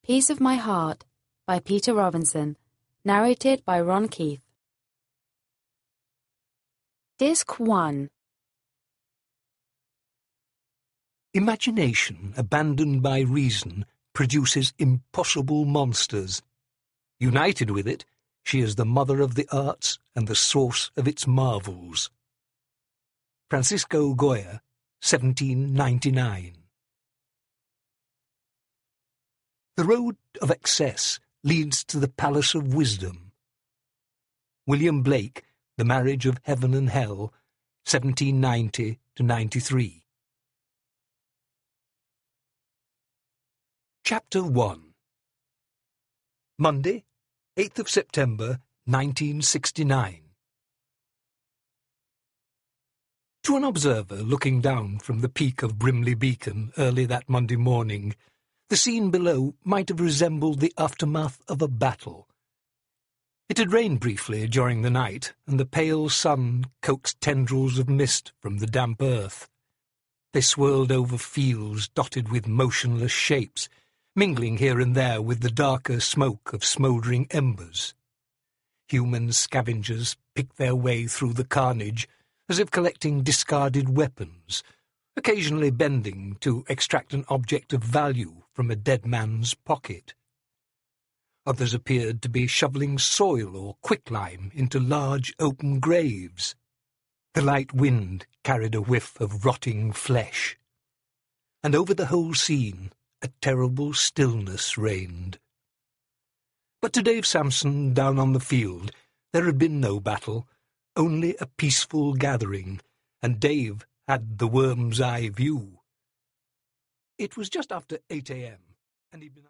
Piece of My Heart by Peter Robinson, narrated by Ron Keith. Disc 1. Imagination, abandoned by reason, produces impossible monsters. United with it, she is the mother of the arts and the source of its marvels. Francisco Goya, 1799. The road of excess leads to the palace of wisdom. William Blake, The Marriage of Heaven and Hell, 1790–93. Chapter 1. Monday, 8th of September, 1969. To an observer looking down from the peak of Brimley Beacon early that Monday morning, the scene below might have resembled the aftermath of a battle. It had rained briefly during the night, and the pale sun coaxed tendrils of mist from the damp earth. They swirled over fields dotted with motionless shapes, mingling here and there with the darker smoke of smouldering embers. Human scavengers picked their way through the carnage, as if collecting discarded weapons, occasionally bending to extract an object of value from a dead man's pocket. Others appeared to be shoveling soil or quicklime into large open graves. The light wind carried a whiff of rotting flesh, and over the whole scene a terrible stillness reigned. But to Dave Sampson, down on the field, there had been no battle, only a peaceful gathering, and Dave had the worm's eye view. It was just after 8 a.m., and he'd been